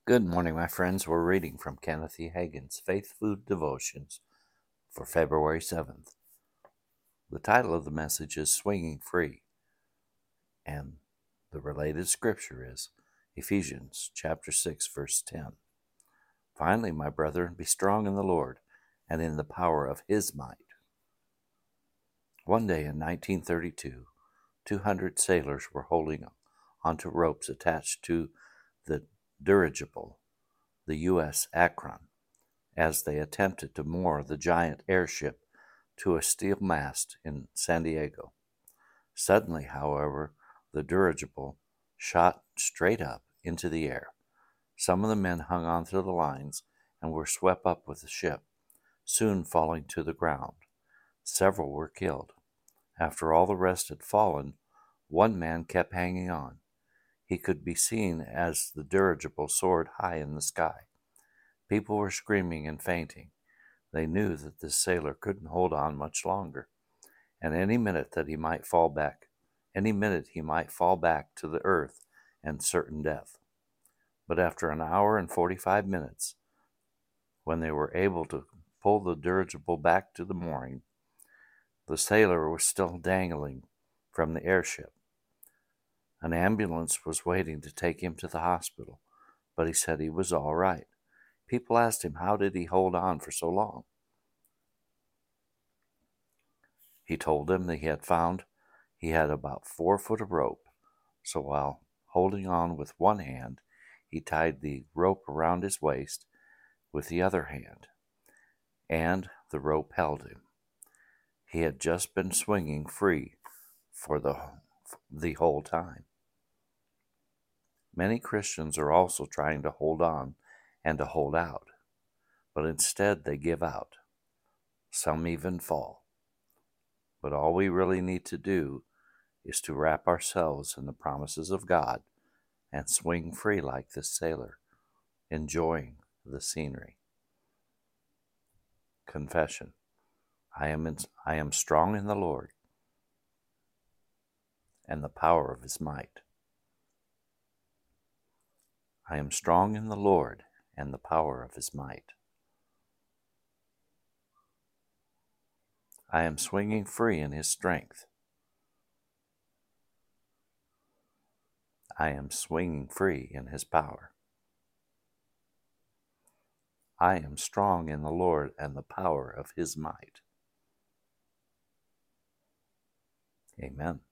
Good morning, my friends. We're reading from Kenneth E. Hagin's Faith Food Devotions for February 7th. The title of the message is Swinging Free, and the related scripture is Ephesians chapter 6, verse 10. Finally, my brethren, be strong in the Lord and in the power of His might. One day in 1932, 200 sailors were holding onto ropes attached to the dirigible, the U.S. Akron, as they attempted to moor the giant airship to a steel mast in San Diego. Suddenly, however, the dirigible shot straight up into the air. Some of the men hung onto the lines and were swept up with the ship, soon falling to the ground. Several were killed. After all the rest had fallen, one man kept hanging on. He could be seen as the dirigible soared high in the sky. People were screaming and fainting. They knew that this sailor couldn't hold on much longer, and any minute he might fall back to the earth and certain death. But after an hour and 45 minutes, when they were able to pull the dirigible back to the mooring, the sailor was still dangling from the airship. An ambulance was waiting to take him to the hospital, but he said he was all right. People asked him how did he hold on for so long. He told them that he had about 4 foot of rope, so while holding on with one hand, he tied the rope around his waist with the other hand, and the rope held him. He had just been swinging free for the whole time. Many Christians are also trying to hold on and to hold out, but instead they give out. Some even fall. But all we really need to do is to wrap ourselves in the promises of God and swing free like this sailor, enjoying the scenery. Confession. I am strong in the Lord and the power of His might. I am strong in the Lord and the power of His might. I am swinging free in His strength. I am swinging free in His power. I am strong in the Lord and the power of His might. Amen.